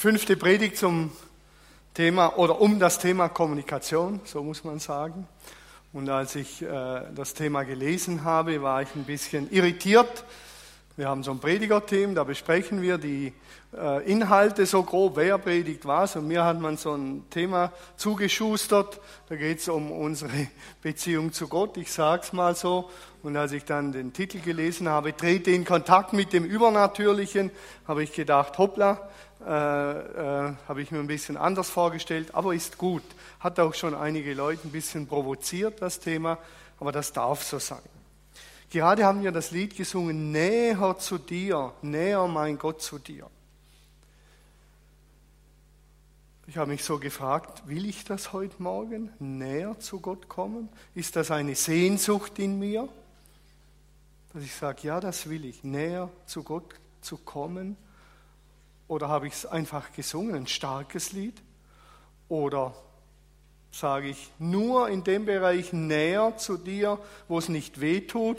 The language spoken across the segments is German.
5. Predigt zum Thema oder um das Thema Kommunikation, so muss man sagen. Und als ich das Thema gelesen habe, war ich ein bisschen irritiert. Wir haben so ein Predigerteam, da besprechen wir die Inhalte so grob, wer predigt was. Und mir hat man so ein Thema zugeschustert, da geht es um unsere Beziehung zu Gott, ich sage es mal so. Und als ich dann den Titel gelesen habe, trete in Kontakt mit dem Übernatürlichen, habe ich gedacht, hoppla, habe ich mir ein bisschen anders vorgestellt, aber ist gut. Hat auch schon einige Leute ein bisschen provoziert, das Thema, aber das darf so sein. Gerade haben wir das Lied gesungen, näher zu dir, näher mein Gott zu dir. Ich habe mich so gefragt, will ich das heute Morgen, näher zu Gott kommen? Ist das eine Sehnsucht in mir? Dass ich sage, ja, das will ich, näher zu Gott zu kommen. Oder habe ich es einfach gesungen, ein starkes Lied? Oder sage ich nur in dem Bereich näher zu dir, wo es nicht weh tut?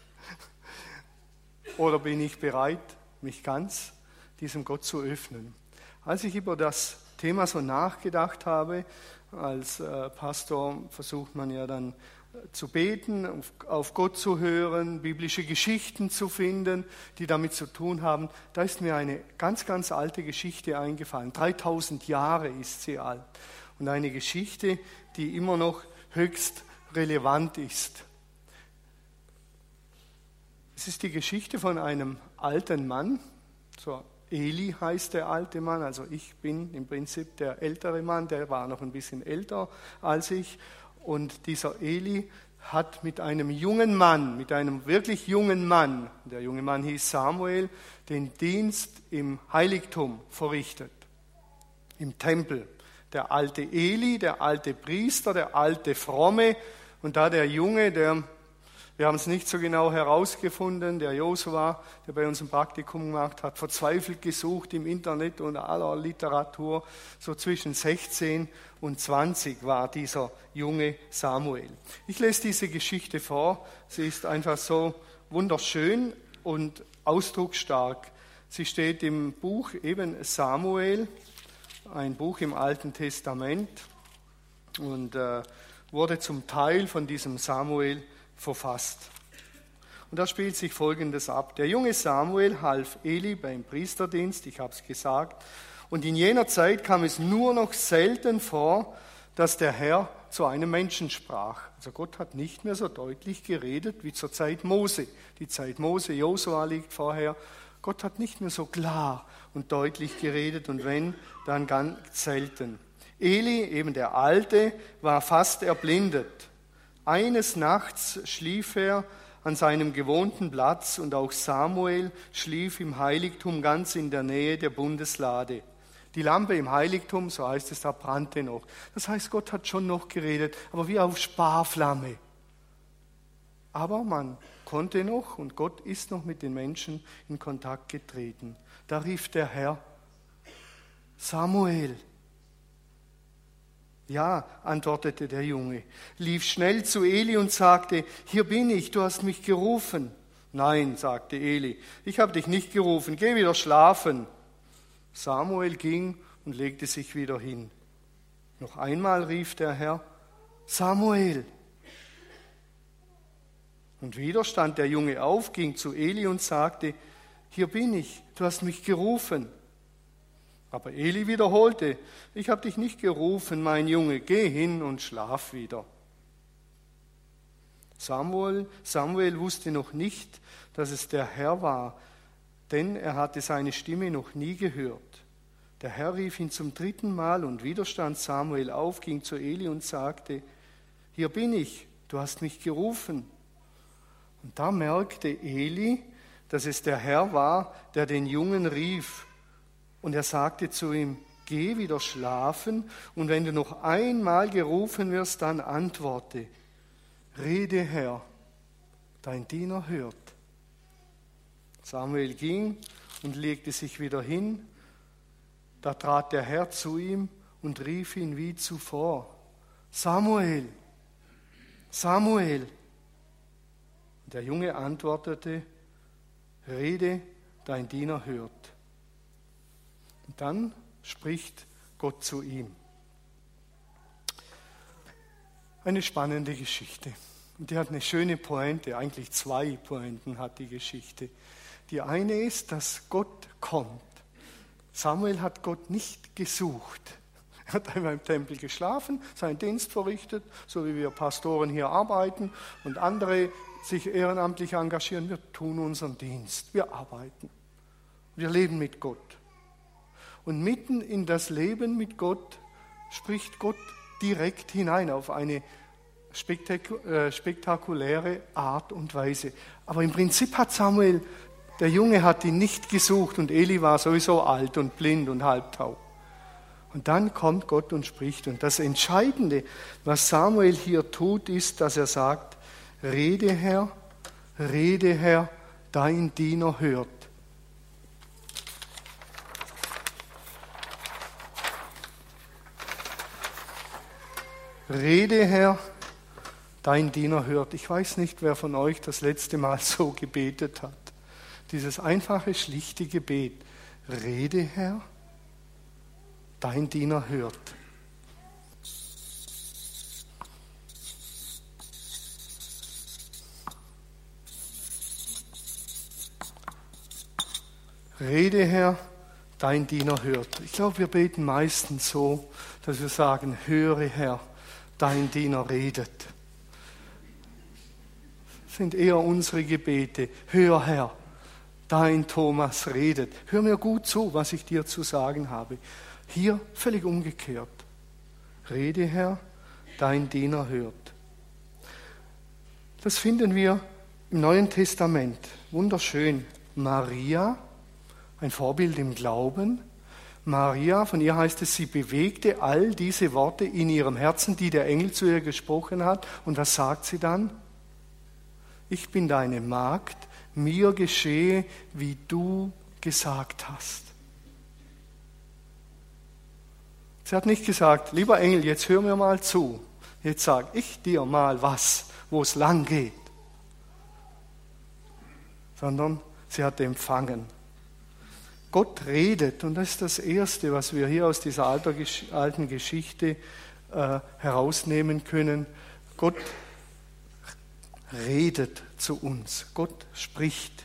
Oder bin ich bereit, mich ganz diesem Gott zu öffnen? Als ich über das Thema so nachgedacht habe, als Pastor versucht man ja dann zu beten, auf Gott zu hören, biblische Geschichten zu finden, die damit zu tun haben. Da ist mir eine ganz, ganz alte Geschichte eingefallen. 3000 Jahre ist sie alt. Und eine Geschichte, die immer noch höchst relevant ist. Es ist die Geschichte von einem alten Mann, so Eli heißt der alte Mann, also ich bin im Prinzip der ältere Mann, der war noch ein bisschen älter als ich. Und dieser Eli hat mit einem jungen Mann, mit einem wirklich jungen Mann, der junge Mann hieß Samuel, den Dienst im Heiligtum verrichtet, im Tempel. Der alte Eli, der alte Priester, der alte Fromme und da der Junge, wir haben es nicht so genau herausgefunden, der Josua, der bei uns ein Praktikum gemacht hat, verzweifelt gesucht im Internet und aller Literatur, so zwischen 16 und 20 war dieser junge Samuel. Ich lese diese Geschichte vor, sie ist einfach so wunderschön und ausdrucksstark. Sie steht im Buch eben Samuel, ein Buch im Alten Testament und wurde zum Teil von diesem Samuel verfasst. Und da spielt sich Folgendes ab. Der junge Samuel half Eli beim Priesterdienst, ich habe es gesagt, und in jener Zeit kam es nur noch selten vor, dass der Herr zu einem Menschen sprach. Also Gott hat nicht mehr so deutlich geredet wie zur Zeit Mose. Die Zeit Mose, Josua liegt vorher. Gott hat nicht mehr so klar und deutlich geredet und wenn, dann ganz selten. Eli, eben der Alte, war fast erblindet. Eines Nachts schlief er an seinem gewohnten Platz und auch Samuel schlief im Heiligtum ganz in der Nähe der Bundeslade. Die Lampe im Heiligtum, so heißt es, da brannte noch. Das heißt, Gott hat schon noch geredet, aber wie auf Sparflamme. Aber man konnte noch und Gott ist noch mit den Menschen in Kontakt getreten. Da rief der Herr, Samuel. Ja, antwortete der Junge, lief schnell zu Eli und sagte, hier bin ich, du hast mich gerufen. Nein, sagte Eli, ich habe dich nicht gerufen, geh wieder schlafen. Samuel ging und legte sich wieder hin. Noch einmal rief der Herr, Samuel. Und wieder stand der Junge auf, ging zu Eli und sagte, hier bin ich, du hast mich gerufen. Aber Eli wiederholte, ich habe dich nicht gerufen, mein Junge, geh hin und schlaf wieder. Samuel wusste noch nicht, dass es der Herr war, denn er hatte seine Stimme noch nie gehört. Der Herr rief ihn zum 3. Mal und wieder stand Samuel auf, ging zu Eli und sagte, hier bin ich, du hast mich gerufen. Und da merkte Eli, dass es der Herr war, der den Jungen rief. Und er sagte zu ihm, geh wieder schlafen und wenn du noch einmal gerufen wirst, dann antworte, rede Herr, dein Diener hört. Samuel ging und legte sich wieder hin. Da trat der Herr zu ihm und rief ihn wie zuvor, Samuel, Samuel. Und der Junge antwortete, rede, dein Diener hört. Und dann spricht Gott zu ihm. Eine spannende Geschichte. Und die hat eine schöne Pointe, eigentlich 2 Pointen hat die Geschichte. Die eine ist, dass Gott kommt. Samuel hat Gott nicht gesucht. Er hat einmal im Tempel geschlafen, seinen Dienst verrichtet, so wie wir Pastoren hier arbeiten und andere sich ehrenamtlich engagieren. Wir tun unseren Dienst, wir arbeiten, wir leben mit Gott. Und mitten in das Leben mit Gott spricht Gott direkt hinein auf eine spektakuläre Art und Weise. Aber im Prinzip hat Samuel, der Junge hat ihn nicht gesucht und Eli war sowieso alt und blind und halbtaub. Und dann kommt Gott und spricht. Und das Entscheidende, was Samuel hier tut, ist, dass er sagt, rede Herr, dein Diener hört. Rede Herr, dein Diener hört. Ich weiß nicht, wer von euch das letzte Mal so gebetet hat. Dieses einfache, schlichte Gebet. Rede Herr, dein Diener hört. Rede Herr, dein Diener hört. Ich glaube, wir beten meistens so, dass wir sagen, höre Herr, dein Diener redet. Das sind eher unsere Gebete. Hör Herr, dein Thomas redet. Hör mir gut zu, was ich dir zu sagen habe. Hier völlig umgekehrt. Rede Herr, dein Diener hört. Das finden wir im Neuen Testament. Wunderschön. Maria, ein Vorbild im Glauben. Maria, von ihr heißt es, sie bewegte all diese Worte in ihrem Herzen, die der Engel zu ihr gesprochen hat. Und was sagt sie dann? Ich bin deine Magd, mir geschehe, wie du gesagt hast. Sie hat nicht gesagt, lieber Engel, jetzt hör mir mal zu. Jetzt sag ich dir mal was, wo es lang geht. Sondern sie hat empfangen. Gott redet, und das ist das Erste, was wir hier aus dieser alten Geschichte herausnehmen können. Gott redet zu uns. Gott spricht.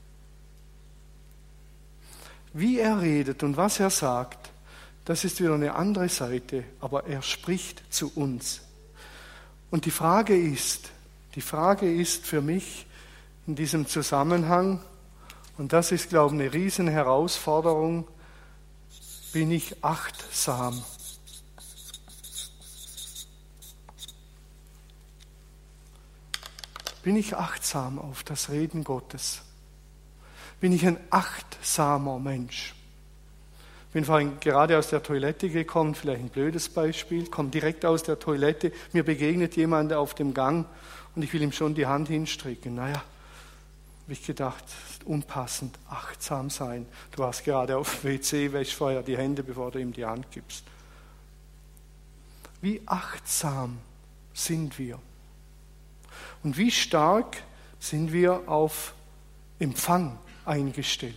Wie er redet und was er sagt, das ist wieder eine andere Seite, aber er spricht zu uns. Und die Frage ist für mich in diesem Zusammenhang, und das ist, glaube ich, eine Riesenherausforderung, bin ich achtsam? Bin ich achtsam auf das Reden Gottes? Bin ich ein achtsamer Mensch? Bin vorhin gerade aus der Toilette gekommen, vielleicht ein blödes Beispiel, komme direkt aus der Toilette, mir begegnet jemand auf dem Gang und ich will ihm schon die Hand hinstrecken. Naja, habe ich gedacht, unpassend, achtsam sein. Du warst gerade auf dem WC, wäsch vorher die Hände, bevor du ihm die Hand gibst. Wie achtsam sind wir? Und wie stark sind wir auf Empfang eingestellt?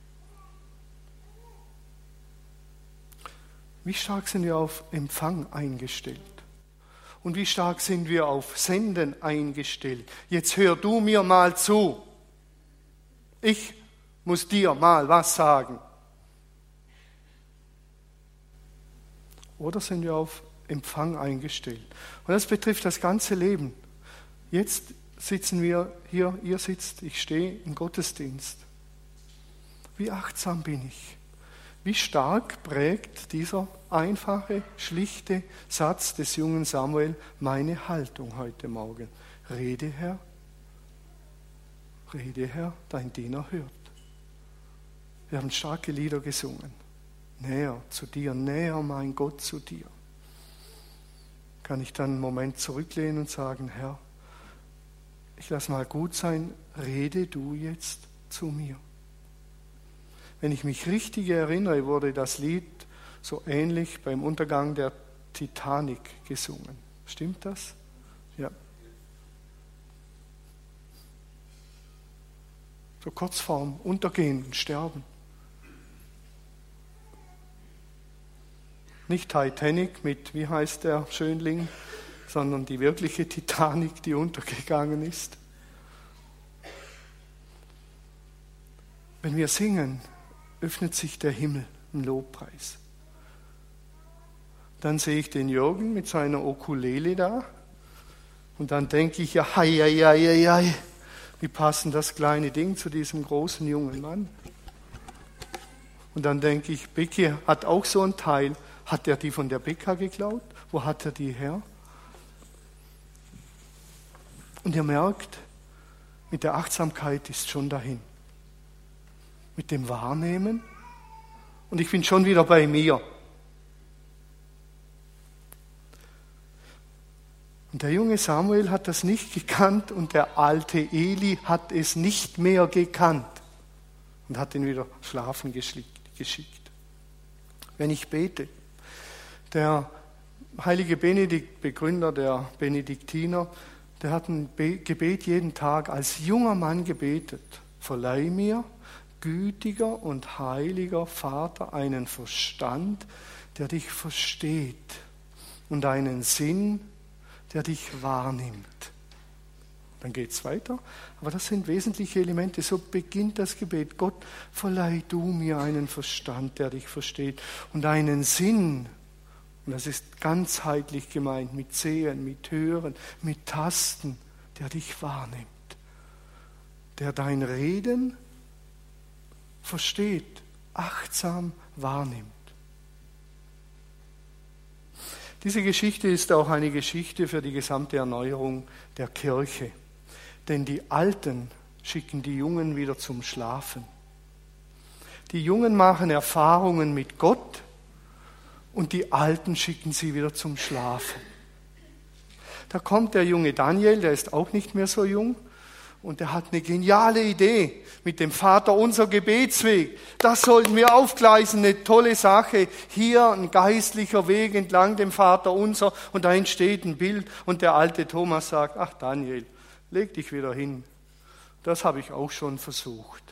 Wie stark sind wir auf Empfang eingestellt? Und wie stark sind wir auf Senden eingestellt? Jetzt hör du mir mal zu. Ich muss dir mal was sagen. Oder sind wir auf Empfang eingestellt? Und das betrifft das ganze Leben. Jetzt sitzen wir hier, ihr sitzt, ich stehe im Gottesdienst. Wie achtsam bin ich? Wie stark prägt dieser einfache, schlichte Satz des jungen Samuel meine Haltung heute Morgen? Rede Herr, dein Diener hört. Wir haben starke Lieder gesungen. Näher zu dir, näher mein Gott zu dir. Kann ich dann einen Moment zurücklehnen und sagen, Herr, ich lass mal gut sein, rede du jetzt zu mir. Wenn ich mich richtig erinnere, wurde das Lied so ähnlich beim Untergang der Titanic gesungen. Stimmt das? Ja. So kurz vorm Untergehen und Sterben. Nicht Titanic mit, wie heißt der Schönling, sondern die wirkliche Titanic, die untergegangen ist. Wenn wir singen, öffnet sich der Himmel im Lobpreis. Dann sehe ich den Jürgen mit seiner Ukulele da und dann denke ich, ja, hei, hei, hei, hei, wie passen das kleine Ding zu diesem großen jungen Mann? Und dann denke ich, Becky hat auch so ein Teil. Hat er die von der Becca geklaut? Wo hat er die her? Und ihr merkt, mit der Achtsamkeit ist schon dahin. Mit dem Wahrnehmen. Und ich bin schon wieder bei mir. Und der junge Samuel hat das nicht gekannt und der alte Eli hat es nicht mehr gekannt und hat ihn wieder schlafen geschickt. Wenn ich bete, der heilige Benedikt, Begründer der Benediktiner, der hat ein Gebet jeden Tag als junger Mann gebetet. Verleih mir, gütiger und heiliger Vater, einen Verstand, der dich versteht und einen Sinn, der dich wahrnimmt. Dann geht es weiter. Aber das sind wesentliche Elemente. So beginnt das Gebet. Gott, verleih du mir einen Verstand, der dich versteht und einen Sinn. Und das ist ganzheitlich gemeint, mit Sehen, mit Hören, mit Tasten, der dich wahrnimmt. Der dein Reden versteht, achtsam wahrnimmt. Diese Geschichte ist auch eine Geschichte für die gesamte Erneuerung der Kirche. Denn die Alten schicken die Jungen wieder zum Schlafen. Die Jungen machen Erfahrungen mit Gott und die Alten schicken sie wieder zum Schlafen. Da kommt der junge Daniel, der ist auch nicht mehr so jung, und der hat eine geniale Idee mit dem Vater unser Gebetsweg. Das sollten wir aufgleisen, eine tolle Sache. Hier ein geistlicher Weg entlang dem Vater unser und da entsteht ein Bild. Und der alte Thomas sagt, ach Daniel, leg dich wieder hin. Das habe ich auch schon versucht.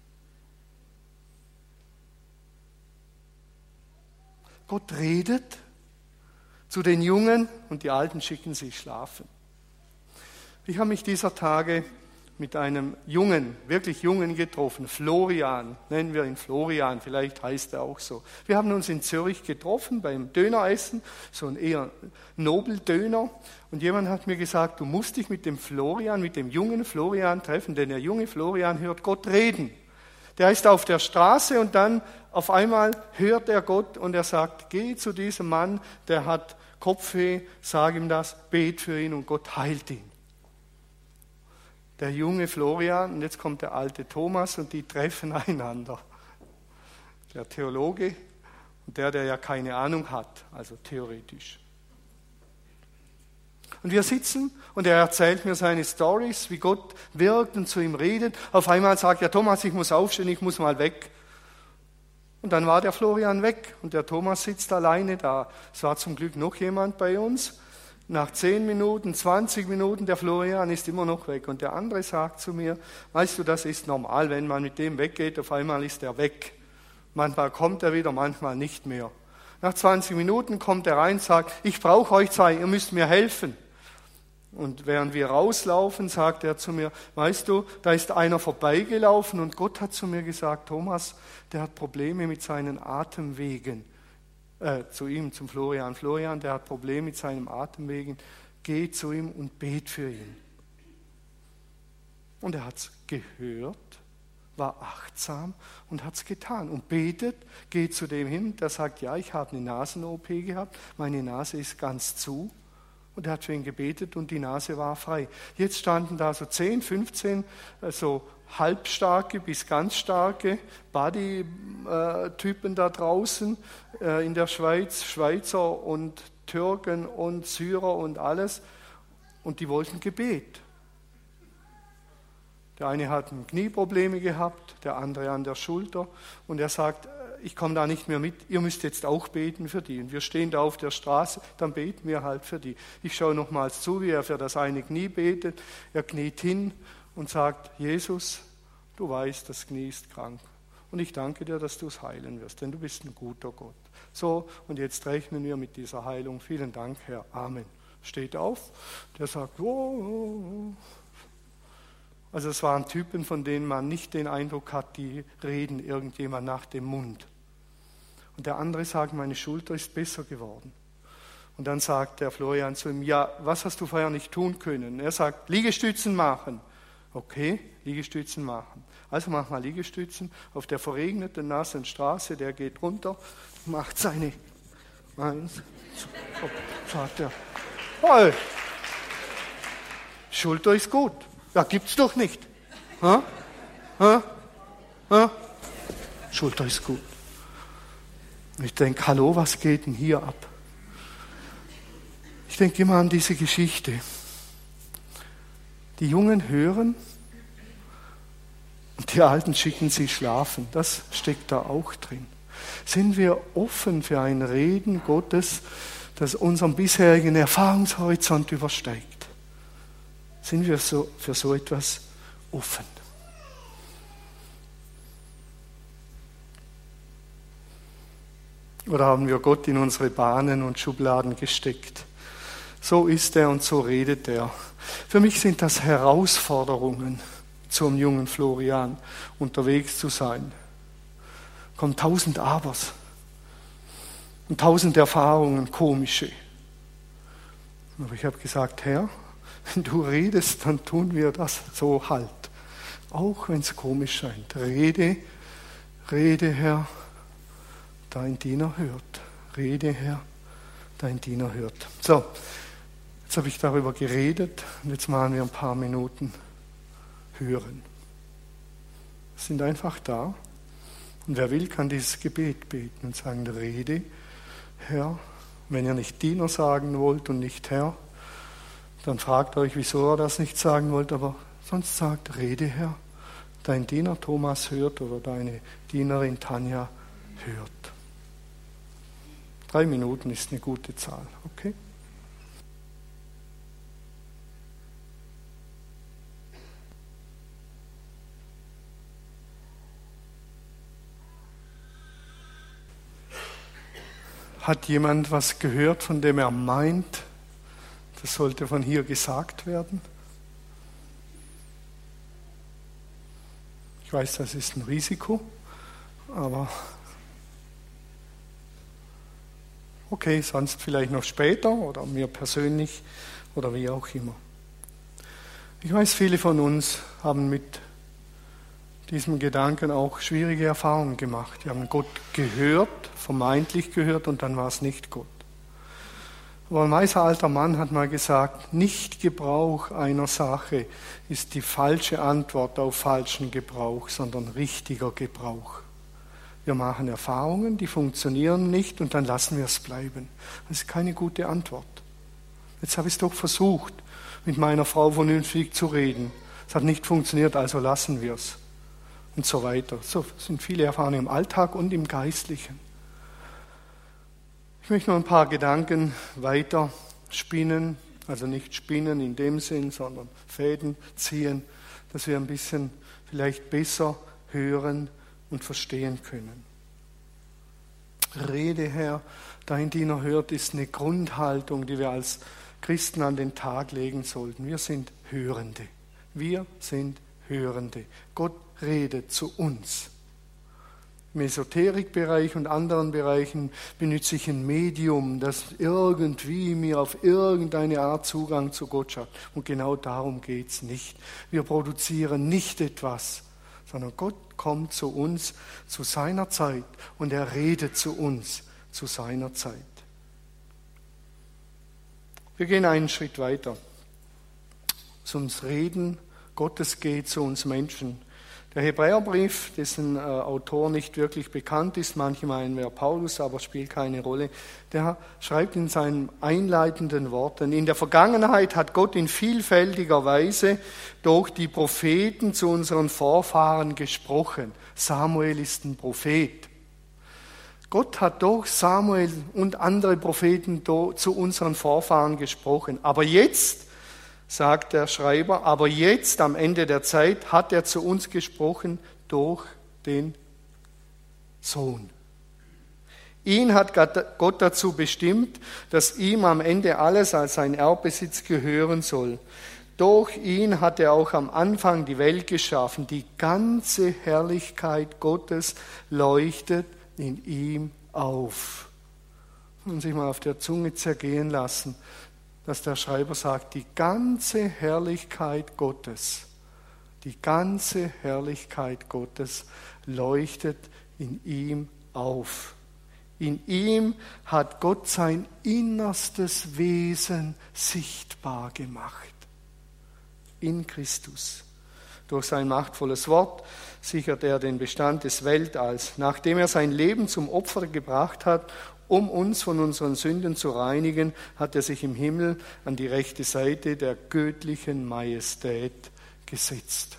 Gott redet zu den Jungen und die Alten schicken sie schlafen. Ich habe mich dieser Tage mit einem Jungen, wirklich Jungen getroffen, Florian, nennen wir ihn Florian, vielleicht heißt er auch so. Wir haben uns in Zürich getroffen beim Döneressen, so ein eher Nobeldöner. Und jemand hat mir gesagt, du musst dich mit dem Florian, mit dem jungen Florian treffen, denn der junge Florian hört Gott reden. Der ist auf der Straße und dann auf einmal hört er Gott und er sagt, geh zu diesem Mann, der hat Kopfweh, sag ihm das, bet für ihn und Gott heilt ihn. Der junge Florian, und jetzt kommt der alte Thomas und die treffen einander. Der Theologe und der ja keine Ahnung hat, also theoretisch. Und wir sitzen und er erzählt mir seine Storys, wie Gott wirkt und zu ihm redet. Auf einmal sagt er, Thomas, ich muss aufstehen, ich muss mal weg. Und dann war der Florian weg und der Thomas sitzt alleine da. Es war zum Glück noch jemand bei uns. Nach 10 Minuten, 20 Minuten, der Florian ist immer noch weg. Und der andere sagt zu mir, weißt du, das ist normal, wenn man mit dem weggeht, auf einmal ist er weg. Manchmal kommt er wieder, manchmal nicht mehr. Nach 20 Minuten kommt er rein und sagt, ich brauche euch zwei, ihr müsst mir helfen. Und während wir rauslaufen, sagt er zu mir, weißt du, da ist einer vorbeigelaufen und Gott hat zu mir gesagt, Thomas, der hat Probleme mit seinen Atemwegen. Zu ihm, zum Florian. Florian, der hat Probleme mit seinem Atemwegen. Geh zu ihm und bet für ihn. Und er hat es gehört, war achtsam und hat es getan. Und betet, geht zu dem hin, der sagt, ja, ich habe eine Nasen-OP gehabt, meine Nase ist ganz zu. Und er hat für ihn gebetet und die Nase war frei. Jetzt standen da so 10, 15 so halbstarke bis ganz starke Body-Typen da draußen in der Schweiz, Schweizer und Türken und Syrer und alles. Und die wollten Gebet. Der eine hat Knieprobleme gehabt, der andere an der Schulter. Und er sagt, ich komme da nicht mehr mit, ihr müsst jetzt auch beten für die. Und wir stehen da auf der Straße, dann beten wir halt für die. Ich schaue nochmals zu, wie er für das eine Knie betet. Er kniet hin und sagt, Jesus, du weißt, das Knie ist krank. Und ich danke dir, dass du es heilen wirst, denn du bist ein guter Gott. So, und jetzt rechnen wir mit dieser Heilung. Vielen Dank, Herr. Amen. Steht auf, der sagt, oh. Also es waren Typen, von denen man nicht den Eindruck hat, die reden irgendjemand nach dem Mund. Und der andere sagt, meine Schulter ist besser geworden. Und dann sagt der Florian zu ihm, ja, was hast du vorher nicht tun können? Er sagt, Liegestützen machen. Okay, Liegestützen machen. Also mach mal Liegestützen auf der verregneten, nassen Straße, der geht runter, macht seine, sagt er, hey, Schulter ist gut. Ja, gibt's doch nicht. Schulter ist gut. Und ich denke, hallo, was geht denn hier ab? Ich denke immer an diese Geschichte. Die Jungen hören und die Alten schicken sie schlafen. Das steckt da auch drin. Sind wir offen für ein Reden Gottes, das unseren bisherigen Erfahrungshorizont übersteigt? Sind wir für so etwas offen? Oder haben wir Gott in unsere Bahnen und Schubladen gesteckt? So ist er und so redet er. Für mich sind das Herausforderungen, zum jungen Florian unterwegs zu sein. Kommen 1000 Abers und 1000 Erfahrungen, komische. Aber ich habe gesagt, Herr, wenn du redest, dann tun wir das so halt. Auch wenn es komisch scheint. Rede, Herr, dein Diener hört. Rede, Herr, dein Diener hört. So, jetzt habe ich darüber geredet und jetzt machen wir ein paar Minuten hören. Wir sind einfach da und wer will, kann dieses Gebet beten und sagen, Rede, Herr. Wenn ihr nicht Diener sagen wollt und nicht Herr, dann fragt euch, wieso ihr das nicht sagen wollt, aber sonst sagt, Rede, Herr. Dein Diener Thomas hört oder deine Dienerin Tanja hört. 3 Minuten ist eine gute Zahl, okay? Hat jemand was gehört, von dem er meint, das sollte von hier gesagt werden? Ich weiß, das ist ein Risiko, aber okay, sonst vielleicht noch später oder mir persönlich oder wie auch immer. Ich weiß, viele von uns haben mit diesem Gedanken auch schwierige Erfahrungen gemacht. Die haben Gott gehört, vermeintlich gehört und dann war es nicht Gott. Aber ein weiser alter Mann hat mal gesagt, Nicht-Gebrauch einer Sache ist die falsche Antwort auf falschen Gebrauch, sondern richtiger Gebrauch. Wir machen Erfahrungen, die funktionieren nicht und dann lassen wir es bleiben. Das ist keine gute Antwort. Jetzt habe ich es doch versucht, mit meiner Frau vernünftig zu reden. Es hat nicht funktioniert, also lassen wir es. Und so weiter. So sind viele Erfahrungen im Alltag und im Geistlichen. Ich möchte noch ein paar Gedanken weiter spinnen, also nicht spinnen in dem Sinn, sondern Fäden ziehen, dass wir ein bisschen vielleicht besser hören und verstehen können. Rede, Herr, dein Diener hört, ist eine Grundhaltung, die wir als Christen an den Tag legen sollten. Wir sind Hörende. Wir sind Hörende. Gott redet zu uns. Im Esoterikbereich und anderen Bereichen benutze ich ein Medium, das irgendwie mir auf irgendeine Art Zugang zu Gott schafft. Und genau darum geht es nicht. Wir produzieren nicht etwas, sondern Gott kommt zu uns zu seiner Zeit und er redet zu uns zu seiner Zeit. Wir gehen einen Schritt weiter. Es ums Reden Gottes geht zu uns Menschen. Der Hebräerbrief, dessen Autor nicht wirklich bekannt ist, manche meinen, wer Paulus, aber spielt keine Rolle, der schreibt in seinen einleitenden Worten, in der Vergangenheit hat Gott in vielfältiger Weise durch die Propheten zu unseren Vorfahren gesprochen. Samuel ist ein Prophet. Gott hat durch Samuel und andere Propheten zu unseren Vorfahren gesprochen. Aber jetzt, sagt der Schreiber, aber jetzt am Ende der Zeit hat er zu uns gesprochen durch den Sohn. Ihn hat Gott dazu bestimmt, dass ihm am Ende alles als sein Erbbesitz gehören soll. Durch ihn hat er auch am Anfang die Welt geschaffen. Die ganze Herrlichkeit Gottes leuchtet in ihm auf. Und sich mal auf der Zunge zergehen lassen, dass der Schreiber sagt, die ganze Herrlichkeit Gottes, die ganze Herrlichkeit Gottes leuchtet in ihm auf. In ihm hat Gott sein innerstes Wesen sichtbar gemacht. In Christus. Durch sein machtvolles Wort sichert er den Bestand des Weltalls. Nachdem er sein Leben zum Opfer gebracht hat, um uns von unseren Sünden zu reinigen, hat er sich im Himmel an die rechte Seite der göttlichen Majestät gesetzt.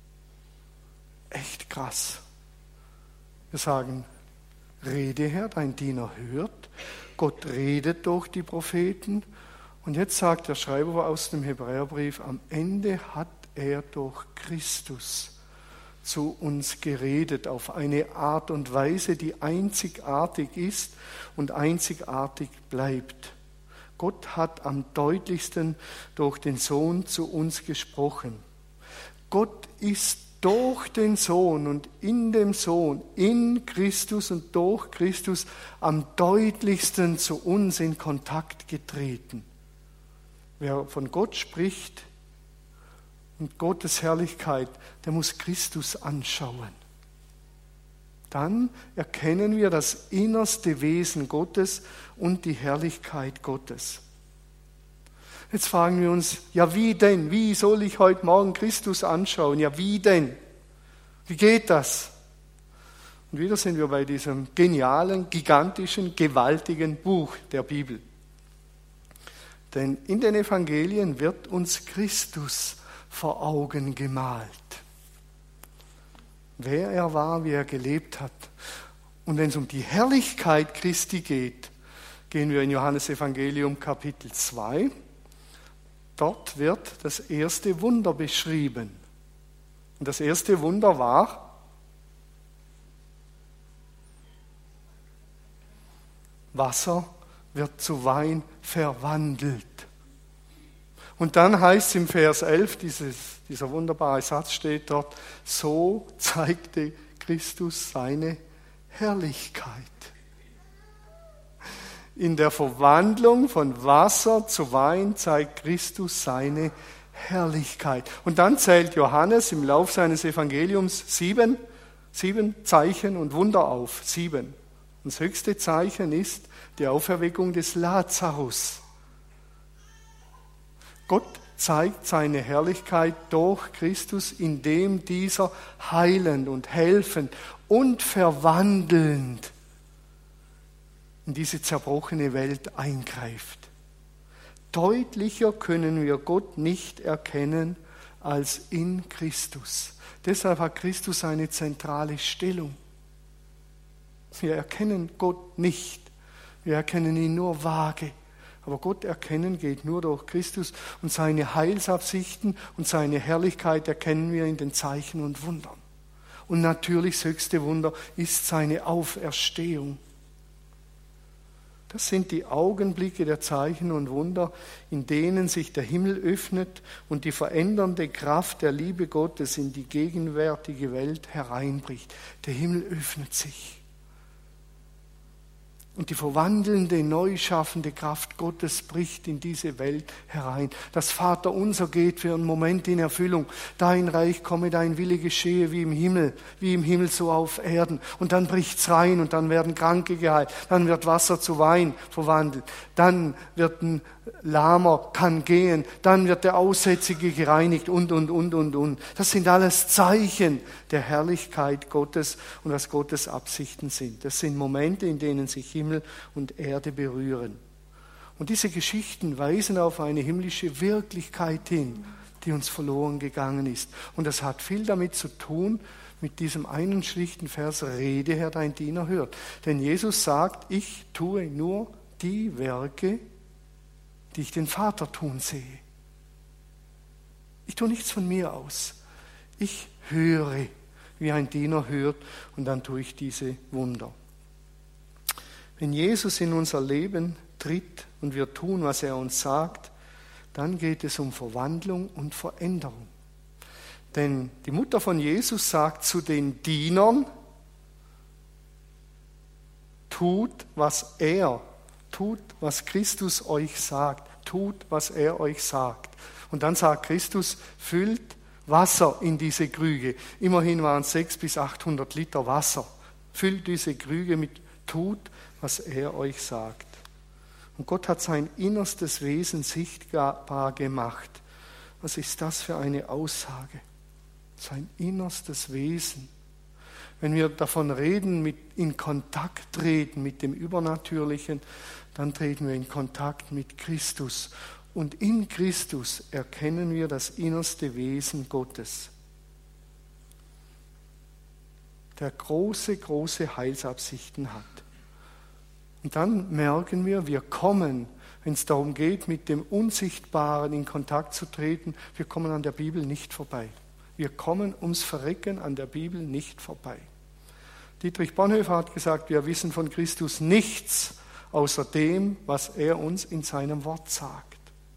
Echt krass. Wir sagen, rede Herr, dein Diener hört. Gott redet durch die Propheten. Und jetzt sagt der Schreiber aus dem Hebräerbrief, am Ende hat er durch Christus zu uns geredet, auf eine Art und Weise, die einzigartig ist und einzigartig bleibt. Gott hat am deutlichsten durch den Sohn zu uns gesprochen. Gott ist durch den Sohn und in dem Sohn, in Christus und durch Christus am deutlichsten zu uns in Kontakt getreten. Wer von Gott spricht und Gottes Herrlichkeit, der muss Christus anschauen. Dann erkennen wir das innerste Wesen Gottes und die Herrlichkeit Gottes. Jetzt fragen wir uns, ja wie denn? Wie soll ich heute Morgen Christus anschauen? Ja wie denn? Wie geht das? Und wieder sind wir bei diesem genialen, gigantischen, gewaltigen Buch der Bibel. Denn in den Evangelien wird uns Christus vor Augen gemalt. Wer er war, wie er gelebt hat. Und wenn es um die Herrlichkeit Christi geht, gehen wir in Johannes Evangelium Kapitel 2. Dort wird das erste Wunder beschrieben. Und das erste Wunder war Wasser wird zu Wein verwandelt. Und dann heißt es im Vers 11, dieser wunderbare Satz steht dort, so zeigte Christus seine Herrlichkeit. In der Verwandlung von Wasser zu Wein zeigt Christus seine Herrlichkeit. Und dann zählt Johannes im Lauf seines Evangeliums sieben Zeichen und Wunder auf. 7. Und das höchste Zeichen ist die Auferweckung des Lazarus. Gott zeigt seine Herrlichkeit durch Christus, indem dieser heilend und helfend und verwandelnd in diese zerbrochene Welt eingreift. Deutlicher können wir Gott nicht erkennen als in Christus. Deshalb hat Christus eine zentrale Stellung. Wir erkennen Gott nicht. Wir erkennen ihn nur vage. Aber Gott erkennen geht nur durch Christus und seine Heilsabsichten und seine Herrlichkeit erkennen wir in den Zeichen und Wundern. Und natürlich das höchste Wunder ist seine Auferstehung. Das sind die Augenblicke der Zeichen und Wunder, in denen sich der Himmel öffnet und die verändernde Kraft der Liebe Gottes in die gegenwärtige Welt hereinbricht. Der Himmel öffnet sich. Und die verwandelnde, neu schaffende Kraft Gottes bricht in diese Welt herein. Das Vaterunser geht für einen Moment in Erfüllung. Dein Reich komme, dein Wille geschehe wie im Himmel so auf Erden. Und dann bricht's rein und dann werden Kranke geheilt. Dann wird Wasser zu Wein verwandelt. Dann wird ein Lahmer kann gehen. Dann wird der Aussätzige gereinigt und. Das sind alles Zeichen der Herrlichkeit Gottes und was Gottes Absichten sind. Das sind Momente, in denen sich Himmel und Erde berühren. Und diese Geschichten weisen auf eine himmlische Wirklichkeit hin, die uns verloren gegangen ist. Und das hat viel damit zu tun, mit diesem einen schlichten Vers, rede Herr, dein Diener hört. Denn Jesus sagt, ich tue nur die Werke, die ich den Vater tun sehe. Ich tue nichts von mir aus. Ich höre, wie ein Diener hört, und dann tue ich diese Wunder. Wenn Jesus in unser Leben tritt und wir tun, was er uns sagt, dann geht es um Verwandlung und Veränderung. Denn die Mutter von Jesus sagt zu den Dienern, tut, was Christus euch sagt. Tut, was er euch sagt. Und dann sagt Christus, füllt Wasser in diese Krüge. Immerhin waren es 600 bis 800 Liter Wasser. Füllt diese Krüge mit, tut, was er euch sagt. Und Gott hat sein innerstes Wesen sichtbar gemacht. Was ist das für eine Aussage? Sein innerstes Wesen. Wenn wir davon reden, in Kontakt treten mit dem Übernatürlichen, dann treten wir in Kontakt mit Christus. Und in Christus erkennen wir das innerste Wesen Gottes. Der große, große Heilsabsichten hat. Und dann merken wir kommen, wenn es darum geht, mit dem Unsichtbaren in Kontakt zu treten, wir kommen an der Bibel nicht vorbei. Wir kommen ums Verrecken an der Bibel nicht vorbei. Dietrich Bonhoeffer hat gesagt, wir wissen von Christus nichts außer dem, was er uns in seinem Wort sagt.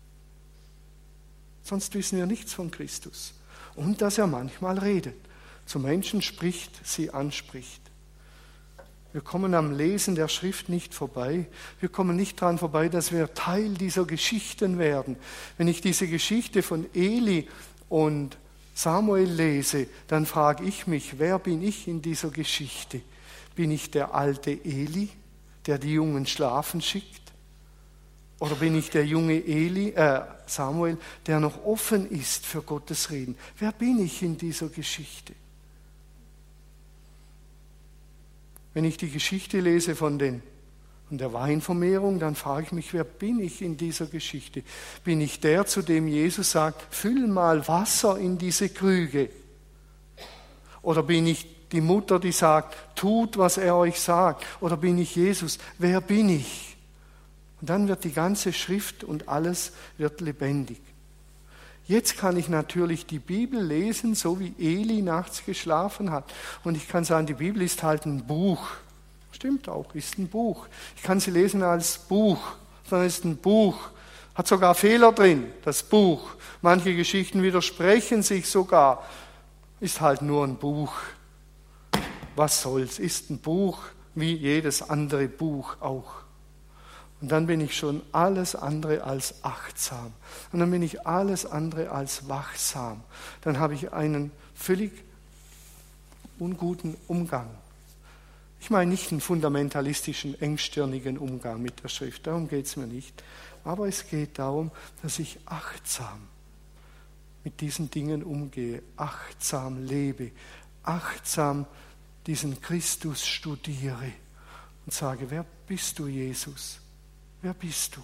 Sonst wissen wir nichts von Christus. Und dass er manchmal redet, zu Menschen spricht, sie anspricht. Wir kommen am Lesen der Schrift nicht vorbei. Wir kommen nicht daran vorbei, dass wir Teil dieser Geschichten werden. Wenn ich diese Geschichte von Eli und Samuel lese, dann frage ich mich, wer bin ich in dieser Geschichte? Bin ich der alte Eli, der die Jungen schlafen schickt? Oder bin ich der junge Samuel, der noch offen ist für Gottes Reden? Wer bin ich in dieser Geschichte? Wenn ich die Geschichte lese von der Weinvermehrung, dann frage ich mich, wer bin ich in dieser Geschichte? Bin ich der, zu dem Jesus sagt, füll mal Wasser in diese Krüge? Oder bin ich die Mutter, die sagt, tut, was er euch sagt? Oder bin ich Jesus? Wer bin ich? Und dann wird die ganze Schrift und alles wird lebendig. Jetzt kann ich natürlich die Bibel lesen, so wie Eli nachts geschlafen hat. Und ich kann sagen, die Bibel ist halt ein Buch. Stimmt auch, ist ein Buch. Ich kann sie lesen als Buch, sondern ist ein Buch. Hat sogar Fehler drin, das Buch. Manche Geschichten widersprechen sich sogar. Ist halt nur ein Buch. Was soll's? Ist ein Buch, wie jedes andere Buch auch. Und dann bin ich schon alles andere als achtsam. Und dann bin ich alles andere als wachsam. Dann habe ich einen völlig unguten Umgang. Ich meine nicht einen fundamentalistischen, engstirnigen Umgang mit der Schrift, darum geht es mir nicht. Aber es geht darum, dass ich achtsam mit diesen Dingen umgehe, achtsam lebe, achtsam diesen Christus studiere und sage, wer bist du, Jesus? Wer bist du?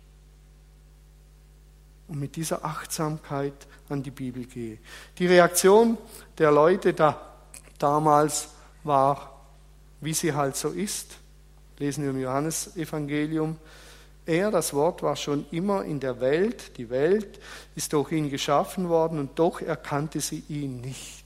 Und mit dieser Achtsamkeit an die Bibel gehe. Die Reaktion der Leute damals war, wie sie halt so ist. Lesen wir im Johannesevangelium. Das Wort war schon immer in der Welt. Die Welt ist durch ihn geschaffen worden und doch erkannte sie ihn nicht.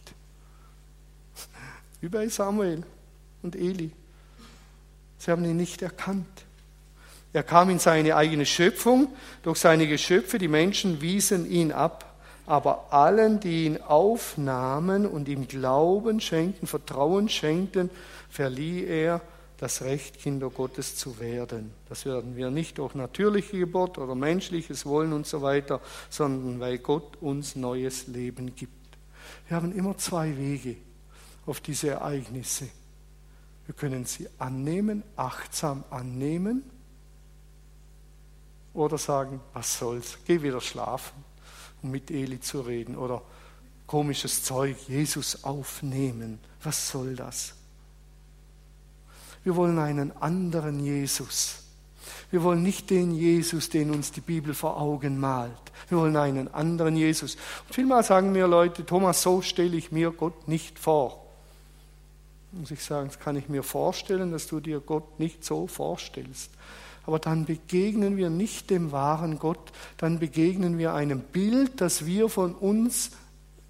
Wie bei Samuel und Eli. Sie haben ihn nicht erkannt. Er kam in seine eigene Schöpfung, durch seine Geschöpfe, die Menschen wiesen ihn ab. Aber allen, die ihn aufnahmen und ihm Glauben schenkten, Vertrauen schenkten, verlieh er das Recht, Kinder Gottes zu werden. Das werden wir nicht durch natürliche Geburt oder menschliches Wollen und so weiter, sondern weil Gott uns neues Leben gibt. Wir haben immer zwei Wege auf diese Ereignisse. Wir können sie annehmen, achtsam annehmen, oder sagen, was soll's, geh wieder schlafen, um mit Eli zu reden. Oder komisches Zeug, Jesus aufnehmen, was soll das? Wir wollen einen anderen Jesus. Wir wollen nicht den Jesus, den uns die Bibel vor Augen malt. Wir wollen einen anderen Jesus. Und vielmal sagen mir Leute, Thomas, so stelle ich mir Gott nicht vor. Muss ich sagen, das kann ich mir vorstellen, dass du dir Gott nicht so vorstellst. Aber dann begegnen wir nicht dem wahren Gott, dann begegnen wir einem Bild, das wir von uns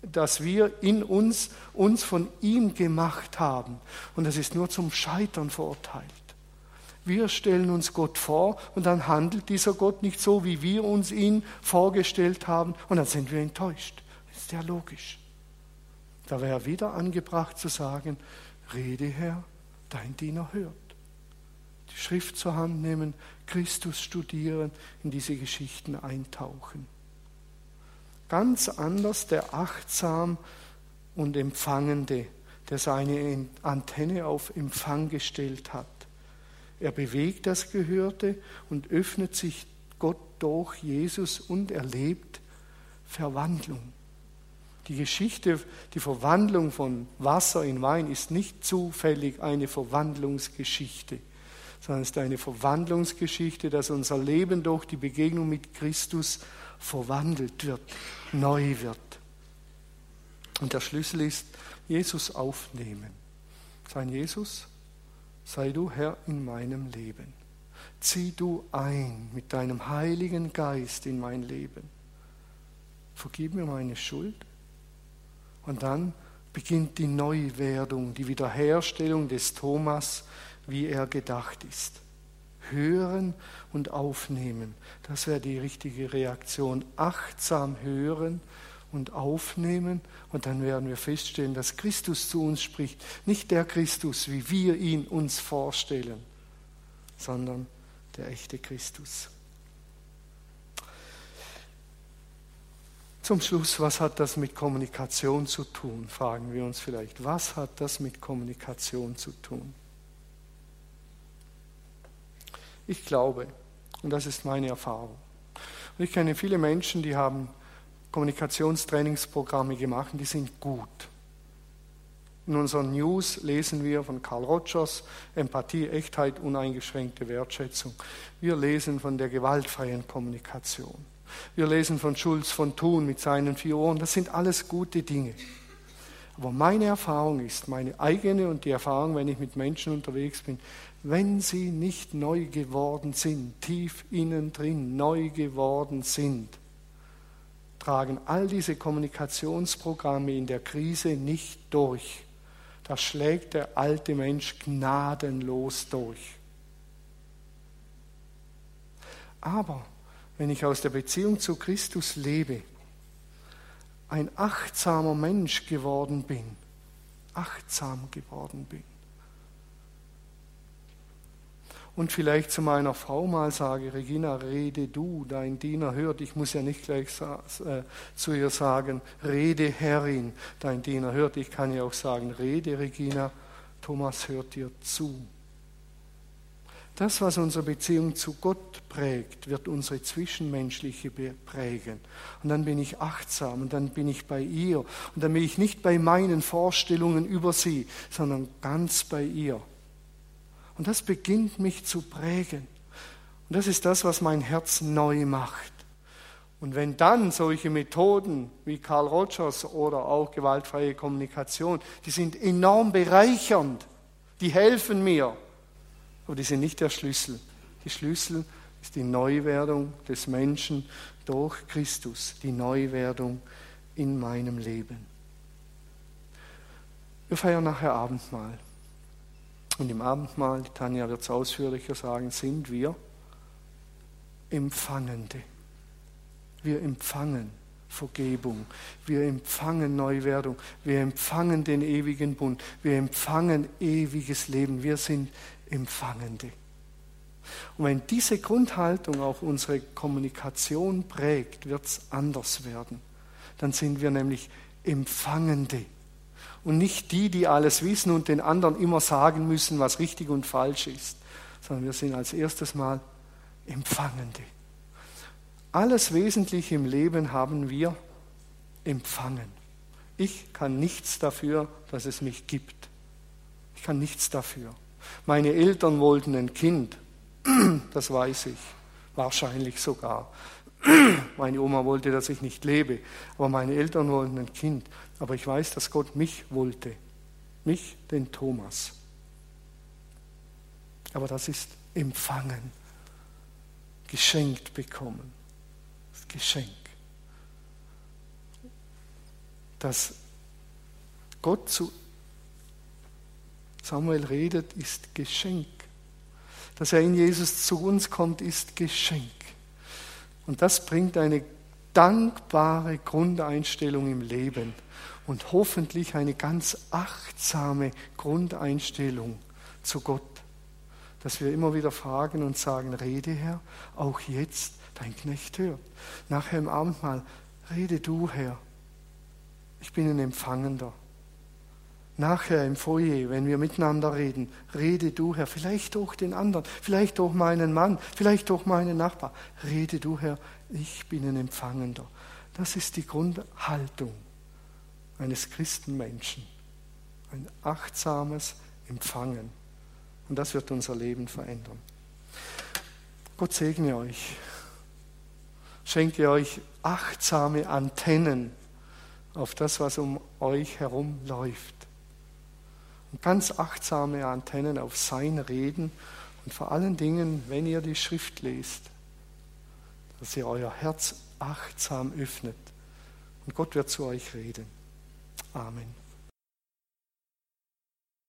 dass wir in uns von ihm gemacht haben. Und das ist nur zum Scheitern verurteilt. Wir stellen uns Gott vor und dann handelt dieser Gott nicht so, wie wir uns ihn vorgestellt haben und dann sind wir enttäuscht. Das ist ja logisch. Da wäre wieder angebracht zu sagen, rede Herr, dein Diener hört. Die Schrift zur Hand nehmen, Christus studieren, in diese Geschichten eintauchen. Ganz anders der achtsam und Empfangende, der seine Antenne auf Empfang gestellt hat. Er bewegt das Gehörte und öffnet sich Gott durch Jesus und erlebt Verwandlung. Die Geschichte, die Verwandlung von Wasser in Wein ist nicht zufällig eine Verwandlungsgeschichte, sondern es ist eine Verwandlungsgeschichte, dass unser Leben durch die Begegnung mit Christus verwandelt wird, neu wird. Und der Schlüssel ist, Jesus aufnehmen. Sein Jesus, sei du Herr in meinem Leben. Zieh du ein mit deinem Heiligen Geist in mein Leben. Vergib mir meine Schuld. Und dann beginnt die Neuwerdung, die Wiederherstellung des Thomas, wie er gedacht ist. Hören und aufnehmen, das wäre die richtige Reaktion. Achtsam hören und aufnehmen und dann werden wir feststellen, dass Christus zu uns spricht. Nicht der Christus, wie wir ihn uns vorstellen, sondern der echte Christus. Zum Schluss, was hat das mit Kommunikation zu tun? Fragen wir uns vielleicht, was hat das mit Kommunikation zu tun? Ich glaube, und das ist meine Erfahrung, und ich kenne viele Menschen, die haben Kommunikationstrainingsprogramme gemacht, die sind gut. In unseren News lesen wir von Carl Rogers, Empathie, Echtheit, uneingeschränkte Wertschätzung. Wir lesen von der gewaltfreien Kommunikation. Wir lesen von Schulz von Thun mit seinen 4 Ohren. Das sind alles gute Dinge. Aber meine Erfahrung ist, meine eigene und die Erfahrung, wenn ich mit Menschen unterwegs bin, wenn sie nicht neu geworden sind, tief innen drin neu geworden sind, tragen all diese Kommunikationsprogramme in der Krise nicht durch. Da schlägt der alte Mensch gnadenlos durch. Aber wenn ich aus der Beziehung zu Christus lebe, ein achtsamer Mensch geworden bin, und vielleicht zu meiner Frau mal sage, Regina, rede du, dein Diener hört. Ich muss ja nicht gleich zu ihr sagen, rede Herrin, dein Diener hört. Ich kann ja auch sagen, rede Regina, Thomas hört dir zu. Das, was unsere Beziehung zu Gott prägt, wird unsere zwischenmenschliche prägen. Und dann bin ich achtsam und dann bin ich bei ihr. Und dann bin ich nicht bei meinen Vorstellungen über sie, sondern ganz bei ihr. Und das beginnt mich zu prägen. Und das ist das, was mein Herz neu macht. Und wenn dann solche Methoden wie Carl Rogers oder auch gewaltfreie Kommunikation, die sind enorm bereichernd, die helfen mir, aber die sind nicht der Schlüssel. Der Schlüssel ist die Neuwerdung des Menschen durch Christus, die Neuwerdung in meinem Leben. Wir feiern nachher Abendmahl. Und im Abendmahl, die Tanja wird es ausführlicher sagen, sind wir Empfangende. Wir empfangen Vergebung, wir empfangen Neuwerdung, wir empfangen den ewigen Bund, wir empfangen ewiges Leben, wir sind Empfangende. Und wenn diese Grundhaltung auch unsere Kommunikation prägt, wird es anders werden. Dann sind wir nämlich Empfangende. Und nicht die, die alles wissen und den anderen immer sagen müssen, was richtig und falsch ist, sondern wir sind als erstes Mal Empfangende. Alles Wesentliche im Leben haben wir empfangen. Ich kann nichts dafür, dass es mich gibt. Ich kann nichts dafür. Meine Eltern wollten ein Kind, das weiß ich, wahrscheinlich sogar. Meine Oma wollte, dass ich nicht lebe, aber meine Eltern wollten ein Kind. Aber ich weiß, dass Gott mich wollte, mich, den Thomas. Aber das ist empfangen, geschenkt bekommen, das Geschenk. dass Gott zu Samuel redet, ist Geschenk. Dass er in Jesus zu uns kommt, ist Geschenk. Und das bringt eine dankbare Grundeinstellung im Leben und hoffentlich eine ganz achtsame Grundeinstellung zu Gott. Dass wir immer wieder fragen und sagen, rede Herr, auch jetzt, dein Knecht hört. Nachher im Abendmahl, rede du Herr, ich bin ein Empfangender. Nachher im Foyer, wenn wir miteinander reden, rede du Herr, vielleicht durch den anderen, vielleicht durch meinen Mann, vielleicht durch meinen Nachbar. Rede du Herr, ich bin ein Empfangender. Das ist die Grundhaltung eines Christenmenschen. Ein achtsames Empfangen. Und das wird unser Leben verändern. Gott segne euch. Schenke euch achtsame Antennen auf das, was um euch herum läuft. Und ganz achtsame Antennen auf sein Reden und vor allen Dingen, wenn ihr die Schrift lest, dass ihr euer Herz achtsam öffnet und Gott wird zu euch reden. Amen.